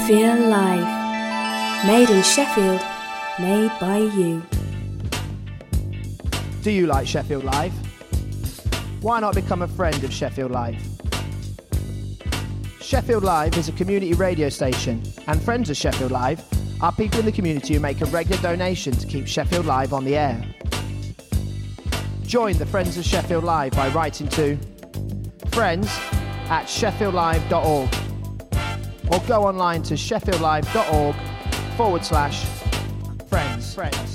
Sheffield Live. Made in Sheffield, made by you. Do you like Sheffield Live? Why not become a friend of Sheffield Live? Sheffield Live is a community radio station, and friends of Sheffield Live are people in the community who make a regular donation to keep Sheffield Live on the air. Join the Friends of Sheffield Live by writing to friends@sheffieldlive.org or go online to sheffieldlive.org/friends.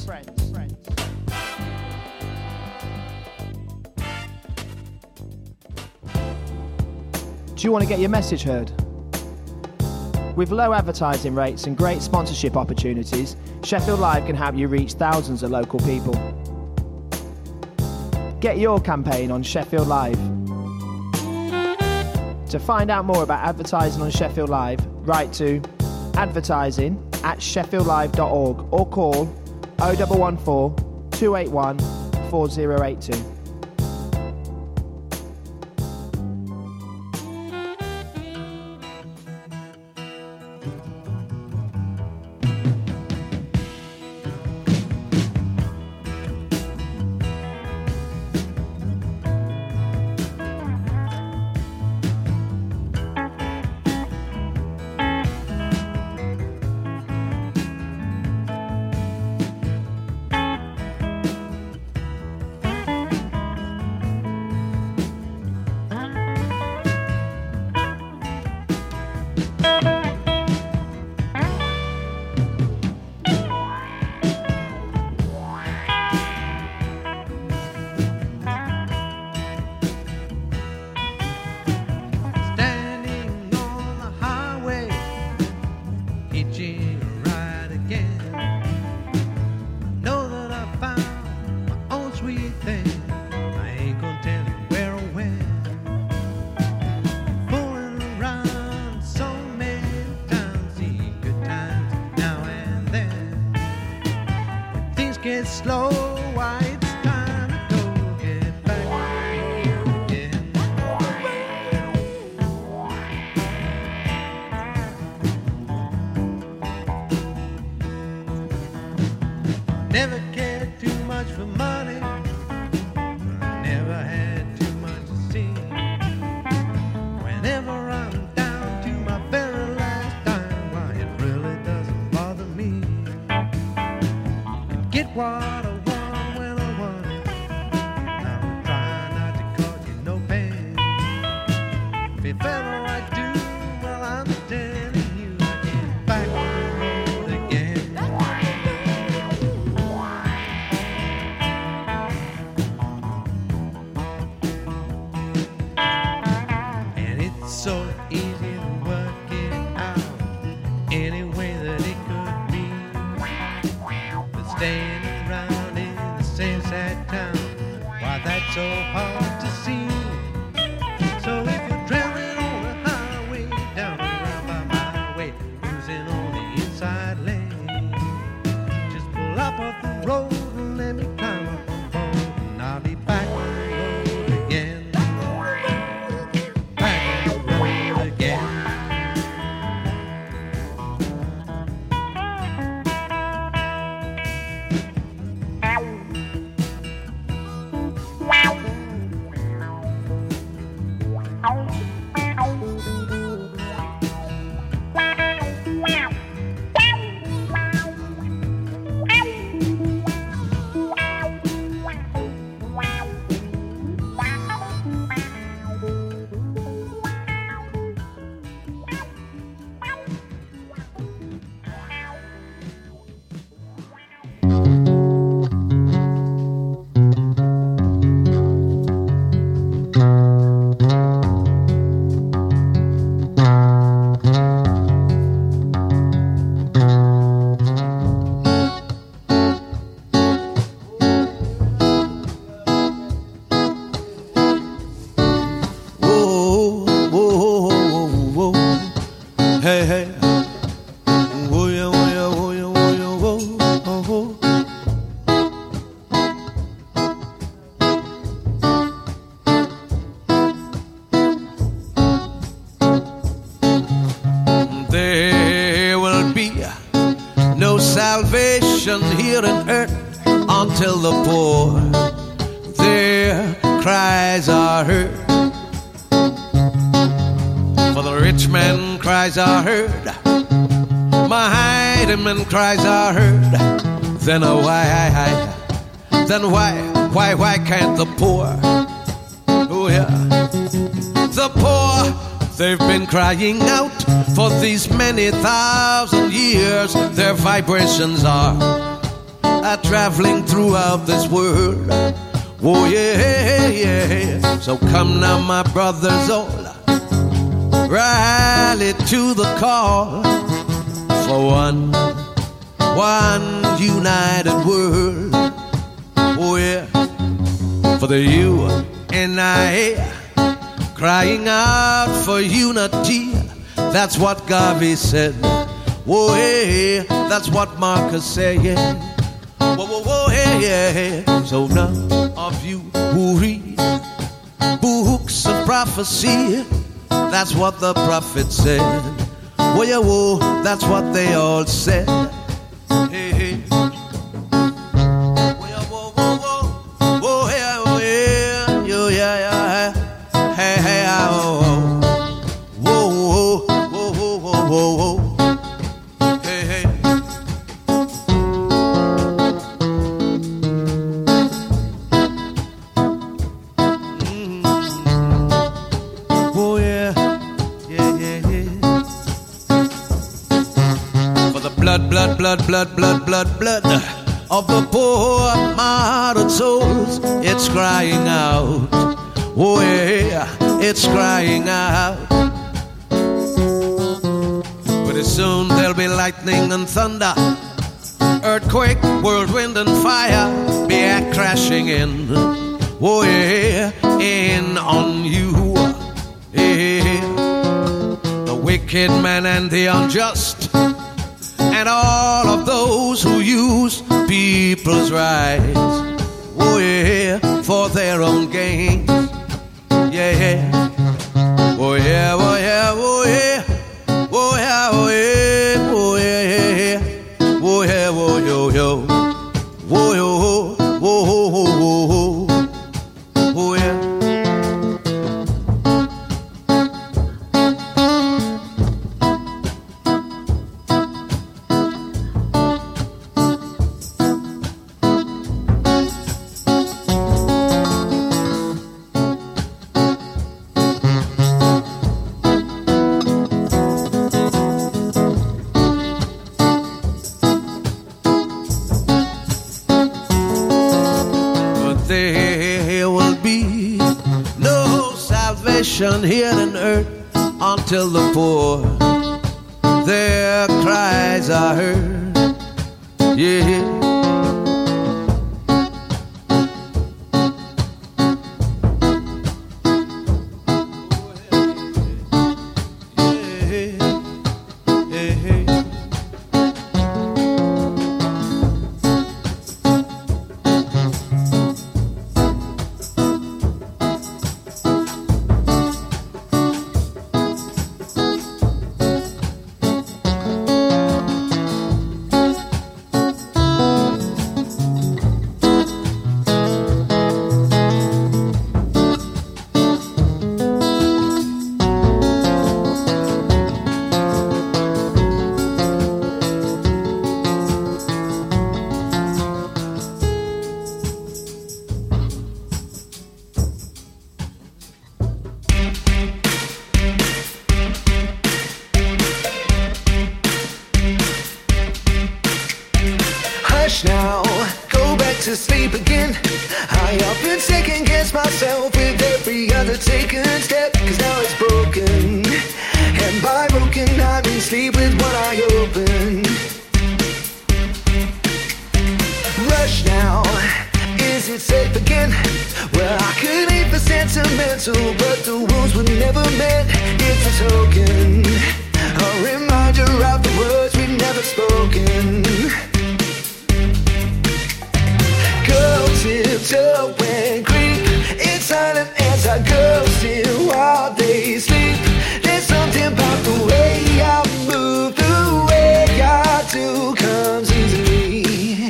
Do you want to get your message heard? With low advertising rates and great sponsorship opportunities, Sheffield Live can help you reach thousands of local people. Get your campaign on Sheffield Live. To find out more about advertising on Sheffield Live, write to advertising@sheffieldlive.org or call 0114 281 4082. salvation here on earth until the poor their cries are heard. For the rich man cries are heard, mighty man cries are heard. Then why can't the poor? Oh yeah, the poor, they've been crying out for these many thousand years. Their vibrations are traveling throughout this world. Oh yeah, yeah. So come now, my brothers all, rally to the call for one united world. Oh yeah, for the you and I crying out for unity. That's what Garvey said. Oh yeah, that's what Marcus said. Yeah. Whoa, whoa, whoa, yeah, yeah. So none of you who read books of prophecy, that's what the prophet said. Whoa, yeah, whoa, that's what they all said. Hey, hey. Whoa, yeah, whoa, whoa, whoa. Whoa, yeah, oh, yeah, yo, yeah, yeah. Hey, hey, oh, oh. Whoa, whoa, whoa, whoa, whoa, whoa, whoa. Hey, hey. Blood of the poor martyred souls, it's crying out. Oh yeah, it's crying out. Pretty soon there'll be lightning and thunder, earthquake, whirlwind and fire be crashing in. Oh yeah, in on you. Yeah. The wicked man and the unjust, and all of those who use people's rights, oh yeah, for their own gain. Yeah, yeah. Oh yeah, oh yeah, oh yeah. Oh yeah, oh yeah, oh yeah, oh yeah, oh yo yo. Oh yo, oh oh oh oh oh yeah. Here on earth until the poor their cries are heard. Yeah. Now, go back to sleep again. I often second guess myself with every other taken step, cause now it's broken. And by broken I mean sleep with one eye open. Rush now, is it safe again? Well, I could hate the sentimental, but the wounds were never meant. It's a token, a reminder of the words we've never spoken. Tiptoe and creep in silent as I go still while they sleep. There's something about the way I move, the way I do comes easily.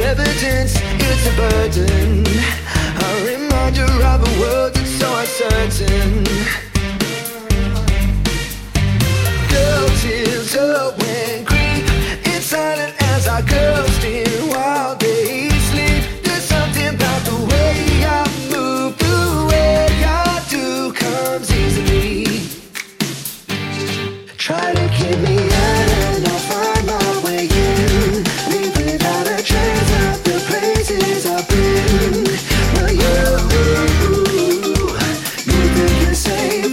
evidence, it's a burden. A reminder of a world that's so uncertain. Girl tears up when creep, it's silent as our girls steer while they sleep. There's something about the way I move, the way I do comes easily. Try to keep me out and I'll find my way in. Leave without a trace of the places I've been. Well, you think you're safe,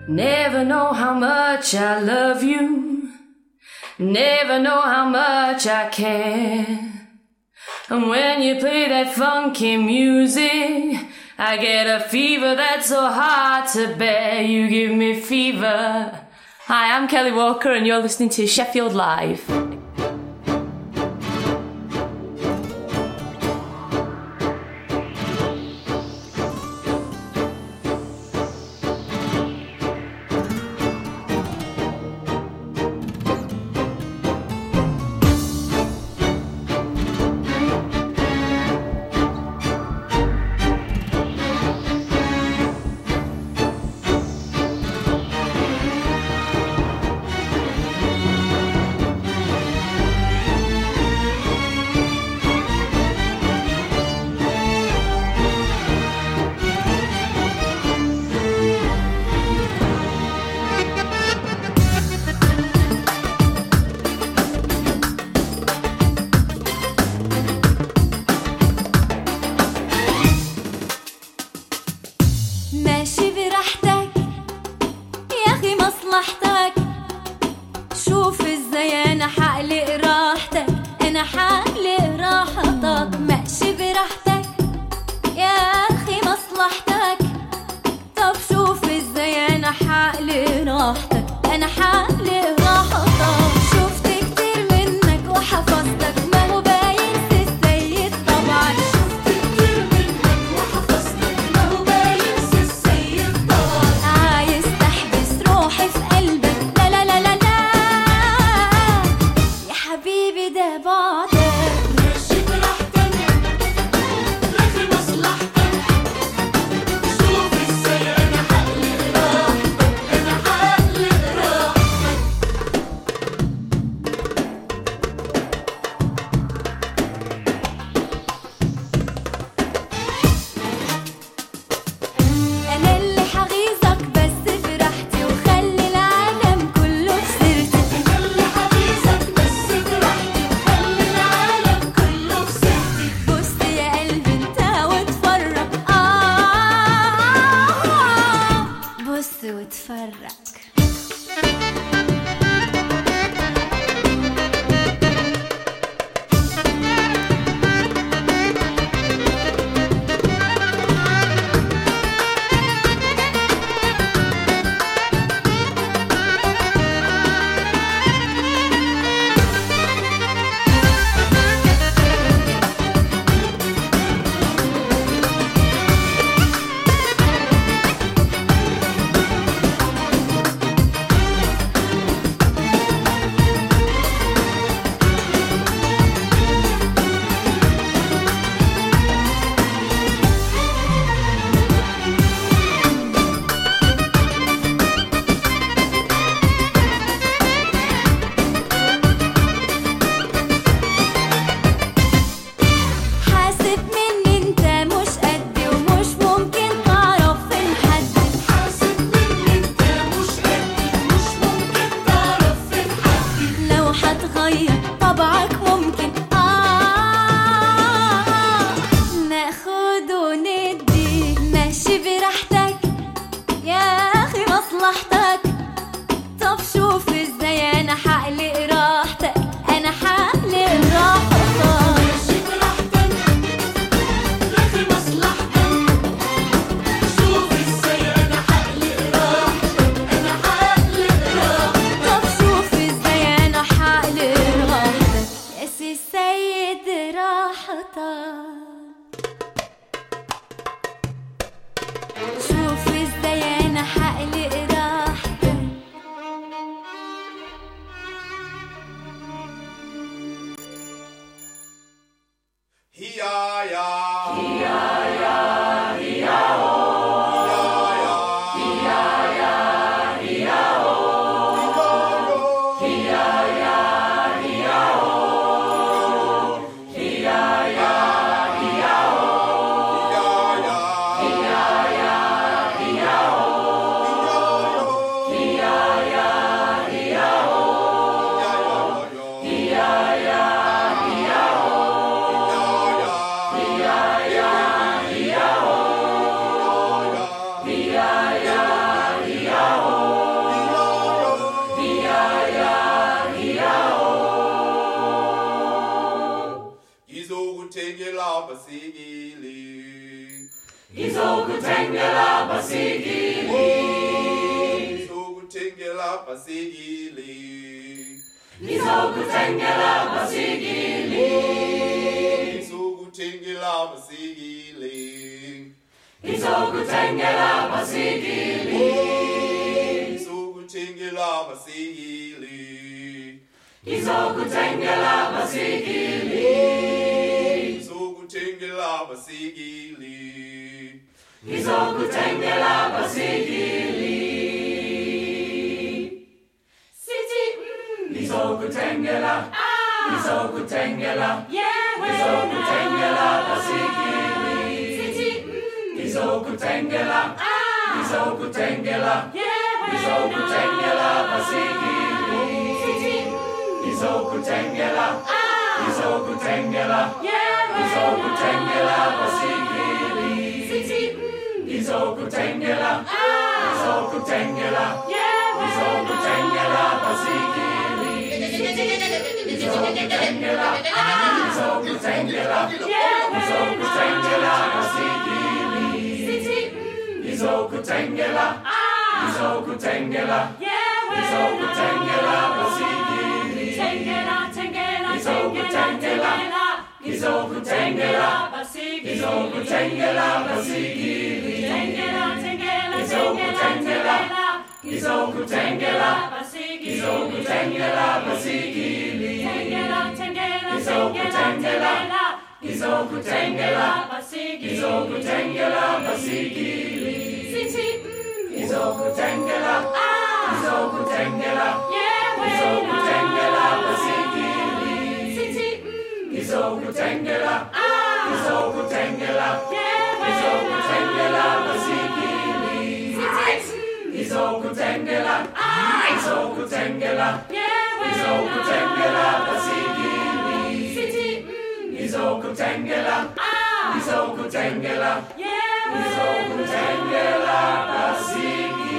Never know how much I love you. Never know how much I care. And when you play that funky music, I get a fever that's so hard to bear. You give me fever. Hi, I'm Kelly Walker and you're listening to Sheffield Live. Izokutengela basigili. Izokutengela basigili. Izokutengela basigili. Izokutengela basigili. Izokutengela basigili. Izokutengela basigili. Izokutengela basigili. Izokutengela basigili. Izokutengela basigili. City Izokutengela. Izokutengela. Izokutengela basigili. City Izokutengela. Izokutengela. Izokutengela basigili. City Izokutengela. Izokutengela. Izokutengela basigili. City Izokutengela. Izokutengela. Izokutengela basigili. Izokutengela. Izokutengela. Izokutengela basigili. City Izokutengela. Izokutengela. Izokutengela basigili. Tengela, tengela, Izokutengela. Izokutengela basigili. Izokutengela basigili. Tengela, tengela, Izokutengela. Izokutengela basigili. Izokutengela basigili. Tengela, tengela, Izokutengela. Izokutengela basigili. Izokutengela basigili. City Izokutengela. Izokutengela. Izokutengela basigili. City Izokutengela. Izokutengela. Izokutengela basigili. City Izokutengela. Izokutengela. Izokutengela basigili. City Izokutengela. Izokutengela. Izokutengela basigili.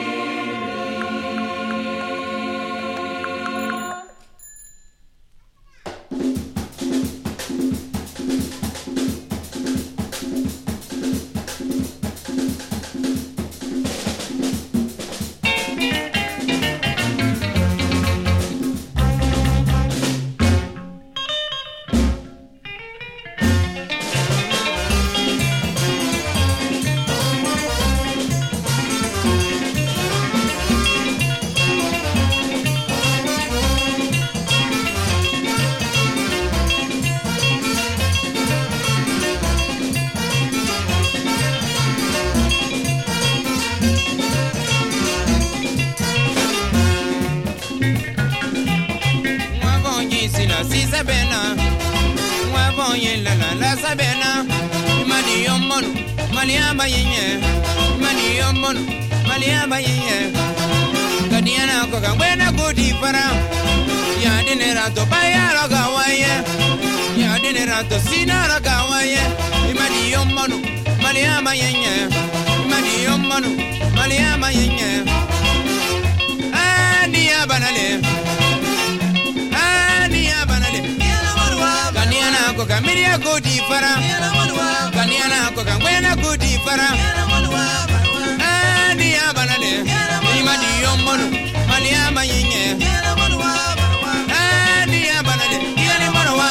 Sabena, Wavoye la Sabena, Maniomon, Maliama Yen, Maniomon, Maliama Yen, Gadiana Coca, when I go deeper, Yadinerato Bayaragawaye, Yadinerato Sinaragawaye, Maniomon, Maliama Yen, Maniomon, Maliama Yen, Adia Banale. Kaniana ko kamiria ko di para. Kaniana ko kangwena ko di para. Ani abanale. Imadi yomono. Malia mayinye. Ani abanale. Ile morowa.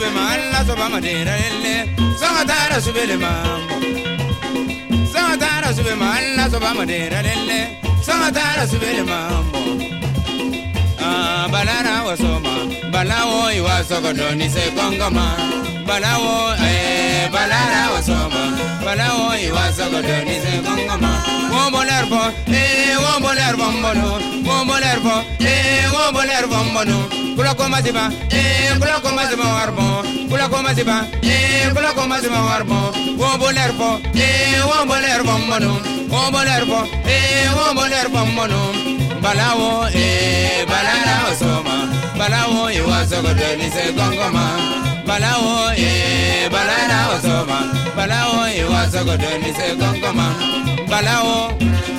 sube mala soba madera lele. Sangatara sube le mambo. Sangatara sube mala soba madera lele. Sangatara sube le mambo. Ah balara wasoma. Balawo iwaso kodoni se kongoma. Balawo balara wasoma. Balawo iwaso kodoni se kongoma. Wombolerbo wombolerbo mbono. Wombolerbo wombolerbo mbono. Kula koma ziba warbo. Kula koma ziba warbo. Wombolerbo wombolerbo mbono. Wombolerbo wombolerbo mbono. Balawo balara wasoma. Balawo iwaso kodoni se kongoma. Balawo balara wasoma. Balawo iwaso kodoni se kongoma. Balawo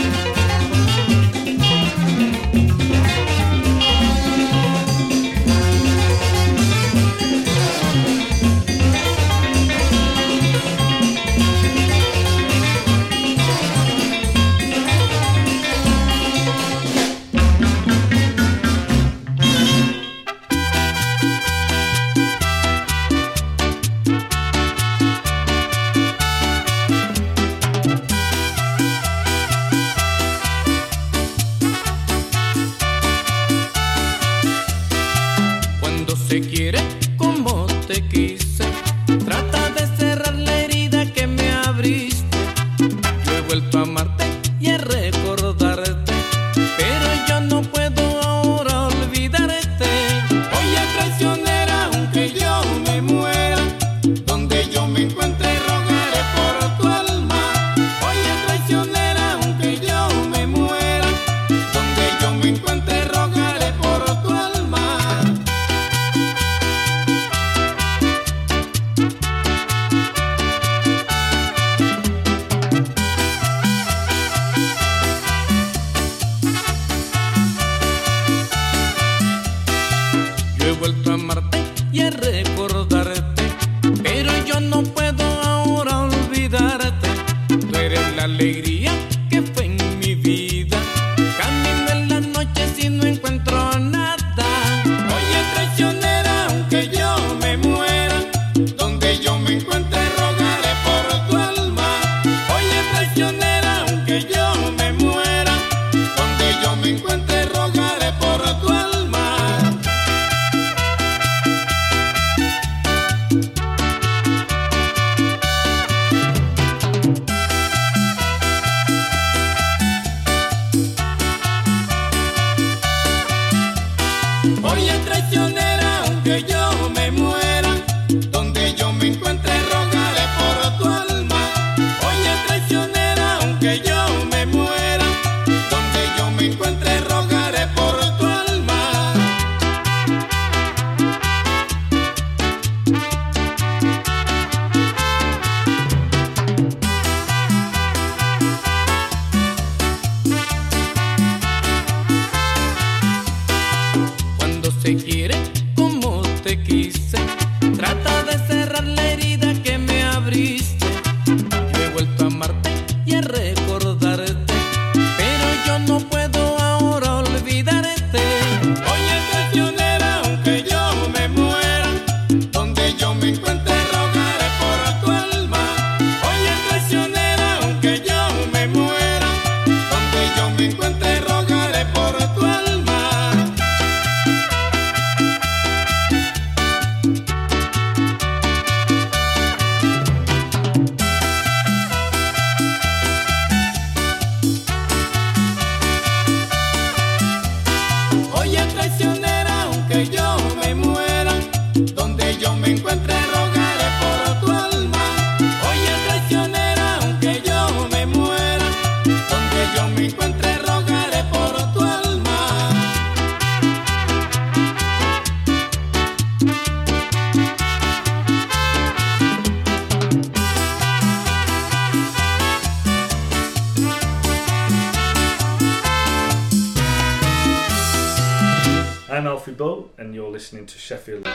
I'm Alfie Bull, and you're listening to Sheffield.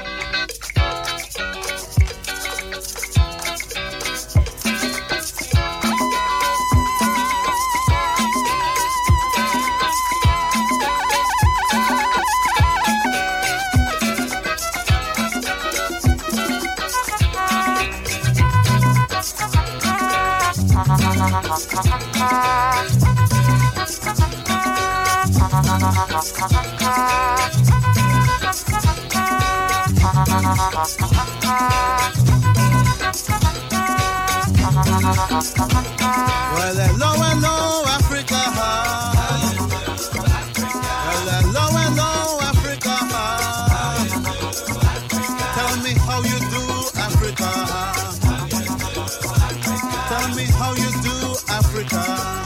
Well, hello, hello, Africa. Well, hello, hello, Africa. Tell me how you do, Africa. Tell me how you do, Africa.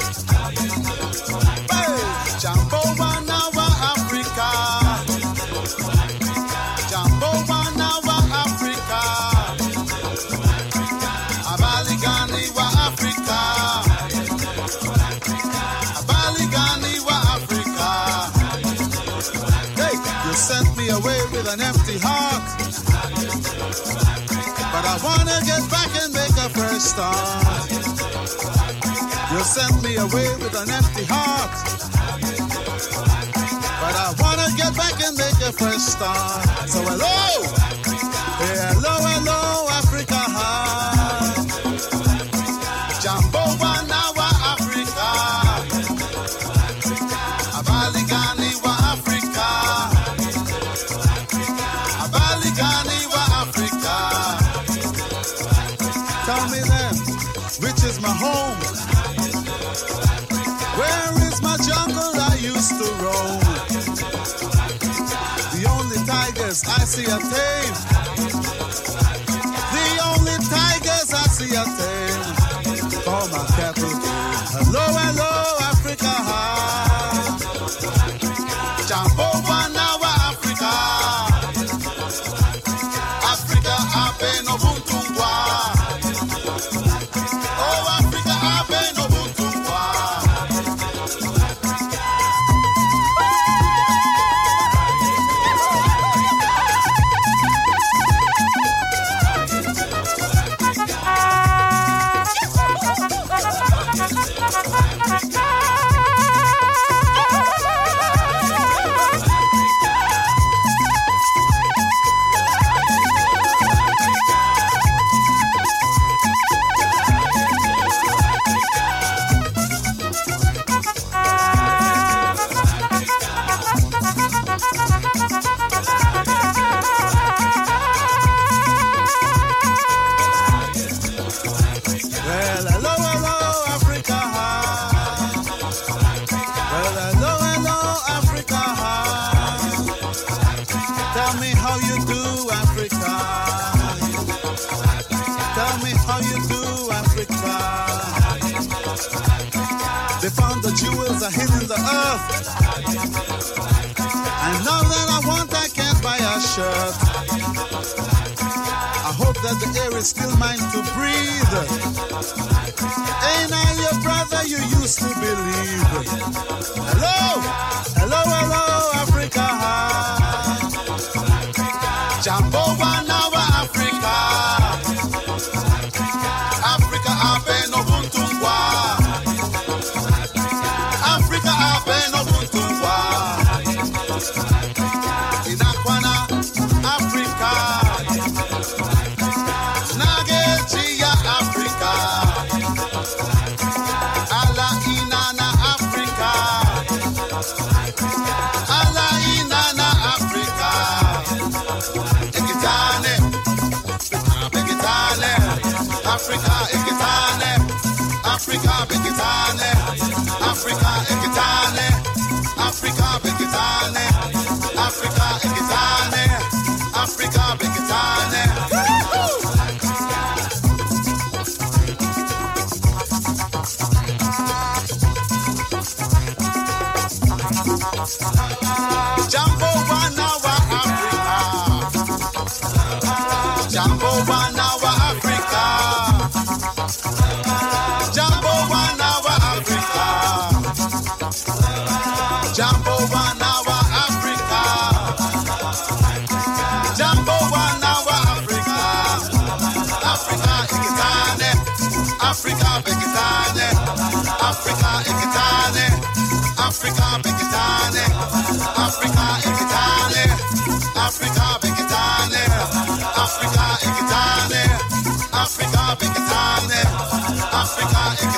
Hey, Jambo Banawa, Africa. Jambo Banawa, Africa. Abaligani wa Africa. Abaligani wa Africa. Hey, you sent me away with an empty heart, but I wanna get back and make a fresh start. You sent me away with an empty heart, but I wanna get back and make a fresh start. So hello, hey, hello, hello, Africa. Jambo Banawa, Africa. Abaligani wa Africa. Abaligani wa Africa. Tell me then, which is my home? Where is my jungle I used to roam? The only tigers I see are tame. The only tigers I see are tame. For my cattle. Hello, hello, Africa. Jambo Banawa, Africa. Africa, Abe no Buntungwa. Oh, Africa, Abe no Buntungwa. Well, hello, hello, Africa. Well, hello, hello, Africa. Tell me how you do, Africa. Tell me how you do, Africa. They found the jewels are hidden in the earth. And now that I want, I can't buy a shirt. I hope that the air is still mine to breathe. Ain't I your brother you used to believe? Hello, hello, hello, Africa. Jambo Banawa, Africa. Africa, Abe no Buntungwa. Africa, Abe no Buntungwa. Inakwana, Africa. Nagetia, Africa. Ala inana, Africa. Ala inana, Africa. Ekitane, Ekitane, Africa, Ekitane, Africa, Ekitane, Africa, Ekitane, Africa, Ekitane, Africa, Ekitane, Africa, Ekitane. Jambo Banawa, Africa. Jambo Banawa, Africa. Jambo Banawa, Africa. Jambo Banawa, Africa. Jambo Banawa, Africa. Africa, Ekitane. Africa, Ekitane. Africa, Ekitane. Africa, Ekitane. Africa, Ekitane. Africa, Ekitane. Africa, Ekitane. Africa, Ekitane. Africa,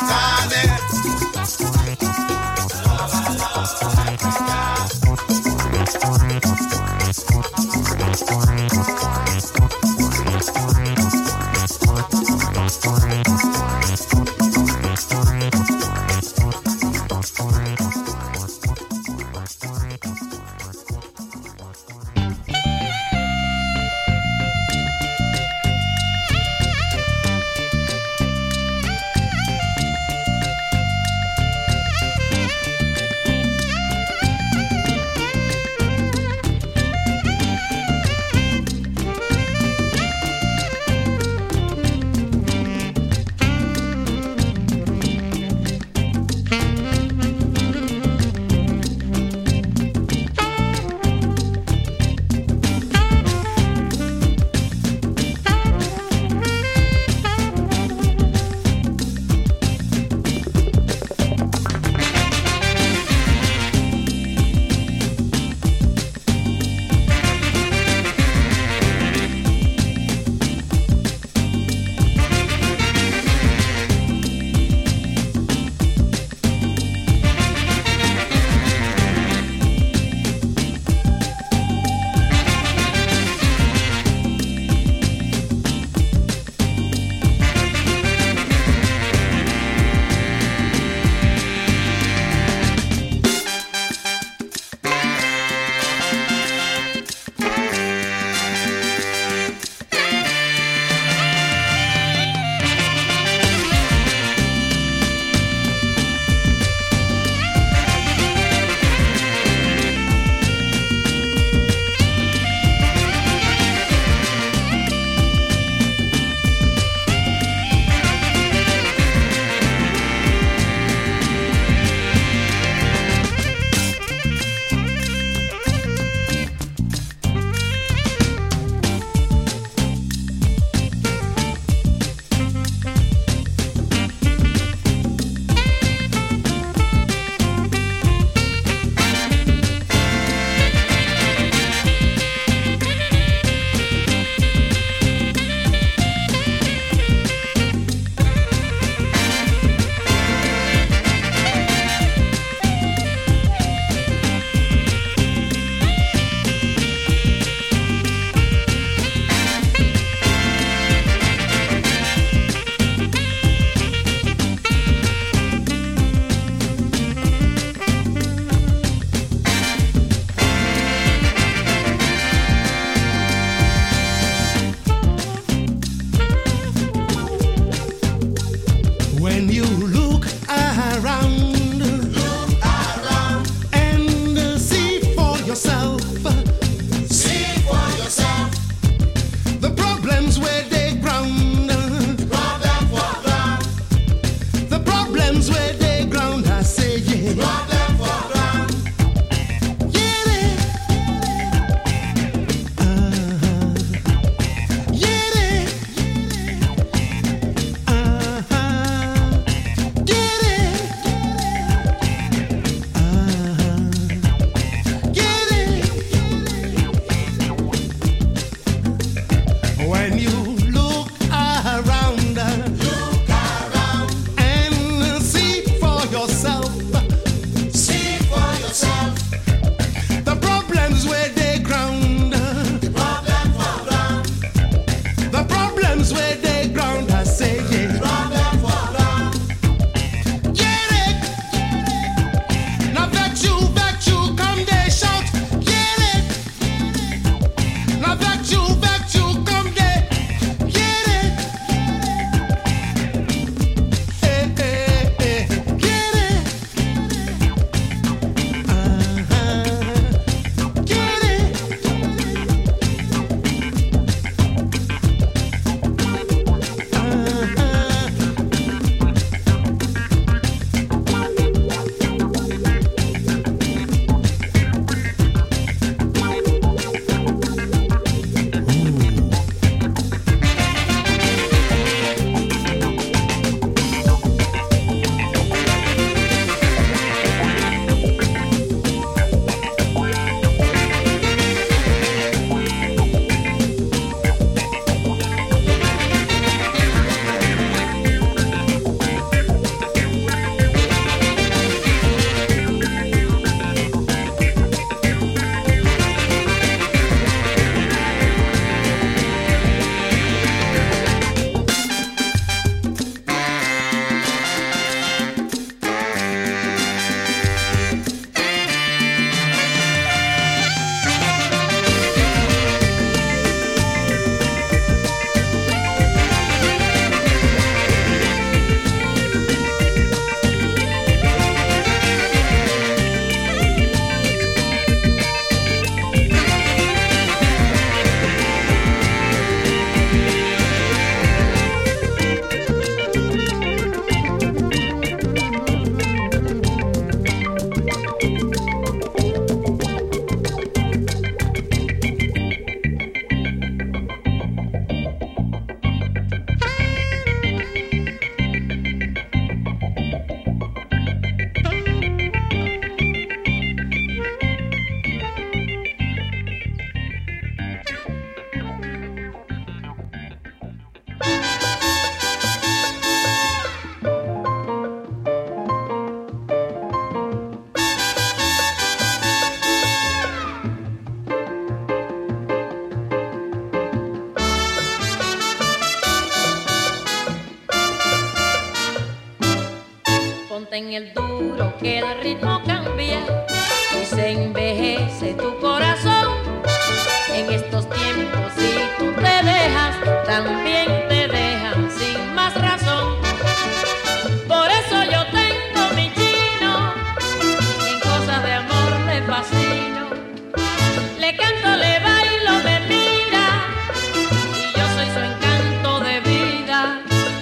en el duro que el ritmo cambia y se envejece tu corazón. En estos tiempos si tú te dejas, también te dejan sin más razón. Por eso yo tengo mi chino y en cosas de amor le fascino. Le canto, le bailo, me mira y yo soy su encanto de vida.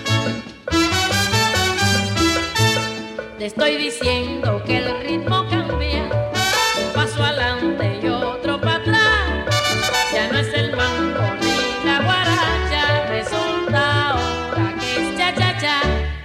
Te estoy diciendo que el ritmo cambia, un paso adelante y otro para atrás. Ya no es el mambo ni la guaracha, resulta ahora que es cha-cha-cha.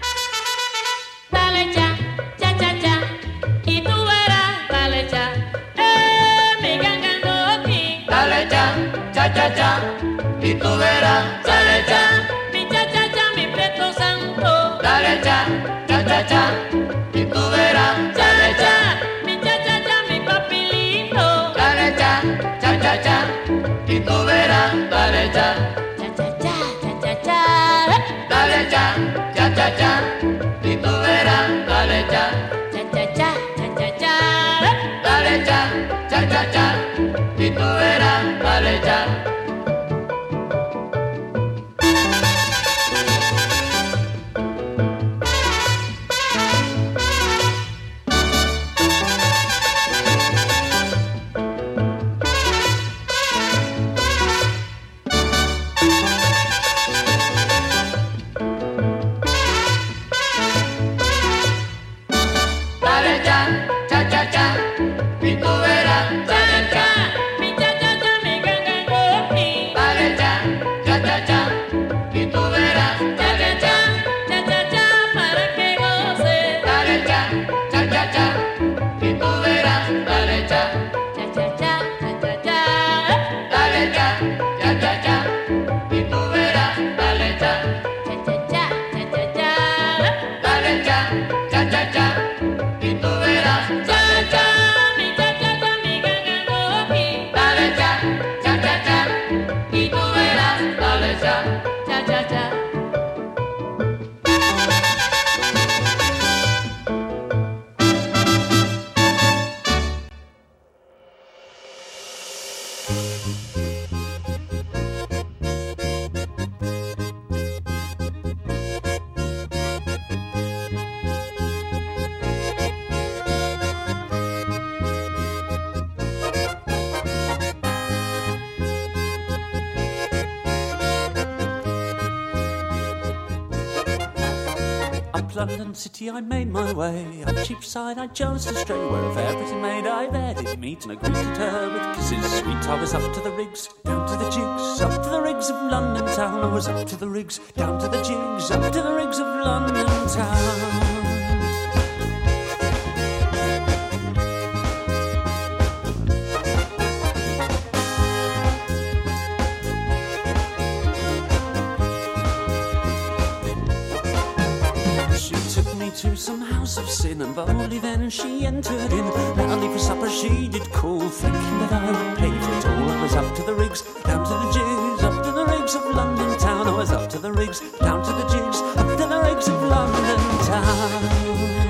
Dale cha, cha-cha-cha, y tú verás, dale cha. Mi gangandoki. Dale cha, cha-cha-cha, y tú verás, dale cha. Mi cha-cha-cha, mi preto santo. Dale cha, cha-cha-cha, y tú verás, dale cha. Mi cha-cha-cha, mi papilito. Dale cha, cha-cha-cha, y tú verás, dale cha. Cha-cha-cha, cha-cha-cha. Dale cha, cha-cha-cha, y tú verás, dale cha. Cha-cha-cha, cha-cha-cha. Dale cha, cha-cha-cha, y tú verás, dale cha. Dale cha, cha-cha-cha, y tú verás, dale cha. Mi cha-cha-cha, mi gangandoki. Dale cha, cha-cha-cha, y tú verás, dale cha. Cha-cha-cha, para que goces. Dale cha, cha-cha-cha, y tú verás, dale cha. Cha-cha-cha, cha-cha-cha. Dale cha, cha-cha-cha, y tú verás, dale cha. Cha-cha-cha, cha-cha-cha. Dale cha, cha-cha-cha, y tú verás, dale cha. Mi cha-cha-cha, mi gangandoki. Dale cha, cha-cha-cha, y tú verás, dale cha. Cha-cha-cha. Up London City I made my way, up Cheapside I chose to stray, where of everything made I there did meet, and I greeted her with kisses sweet. I was up to the rigs, down to the jigs, up to the rigs of London town. I was up to the rigs, down to the jigs, up to the rigs of London town. To some house of sin, and boldly then she entered in. Roundly for supper she did call, thinking that I would pay for it all. I was up to the rigs, down to the jigs, up to the rigs of London town. I was up to the rigs, down to the jigs, up to the rigs of London town.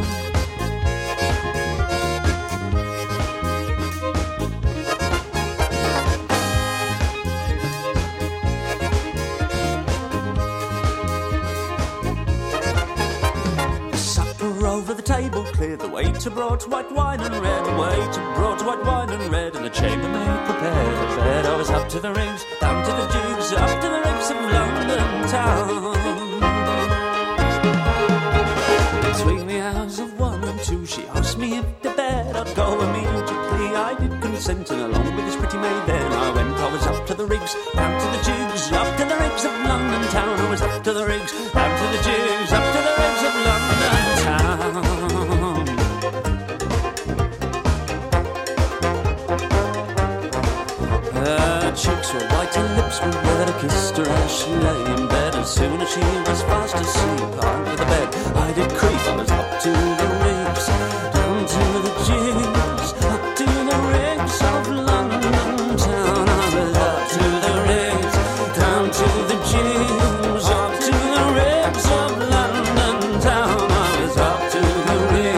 Over the table cleared, the waiter brought white wine and red. The waiter brought white wine and red, and the chambermaid prepared a bed. I was up to the rigs, down to the jigs, up to the rigs of London town. Between the hours of 1 and 2, she asked me if to bed I'd go immediately. I did consent, and along with this pretty maid then I went. I was up to the rigs, down to the jigs, up to the rigs of London town. I was up to the rigs, down to the jigs, up to the rigs of London town. Her cheeks were white, her lips were red. I kissed her as she lay in bed. As soon as she was fast asleep under the bed, I did creep. I was up to the rigs, down to the jigs, up to the rigs of London town. I was up to the rigs, down to the jigs, up to the rigs of London town. I was up to the rigs.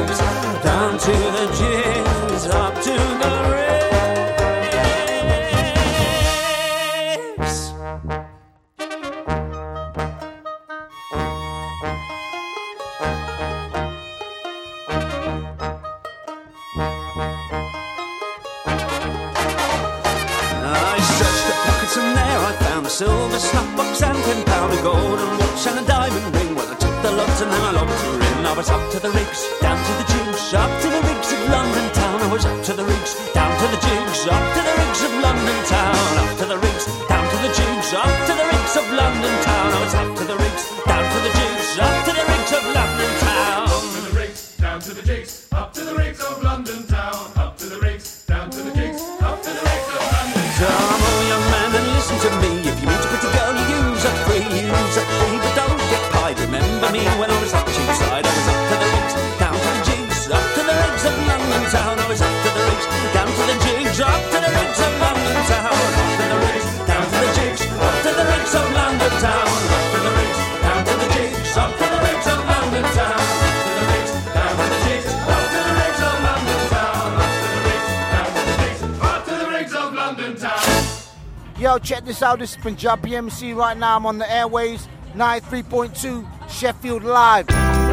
silver snuff box and £10 a golden watch and a diamond ring. Well, I took the lot and then I locked her in. I was up to the rigs, down to the jigs, up to the rigs of London town. I was up to the rigs, down to the jigs, up to the rigs of London town. Up to the rigs, down to the jigs, up to the rigs of London town. I was up to the rigs, down to the jigs, up to the rigs of London town. Up to the rigs, down to the jigs, up to the rigs of London town. Up to the rigs, down to the jigs, up to the rigs of London town. Come on, young man, and listen to me. If you meet a pretty girl, you use her free, but don't get pied. Remember me when I was up Cheapside. I was up to the rigs, down to the jigs, up to the rigs of London town. I was up to the rigs, down to the jigs, up to the rigs of London town. Up to the rigs, down to the jigs, up to the rigs of London town. Up to the rigs, down to the jigs, up to the rigs of London town. Up to the rigs, down to the jigs, up to the rigs of London town. Up to the rigs, down to the jigs, up to the rigs of London town. Yo, check this out. This is Punjabi MC right now. I'm on the airways, 93.2 Sheffield Live.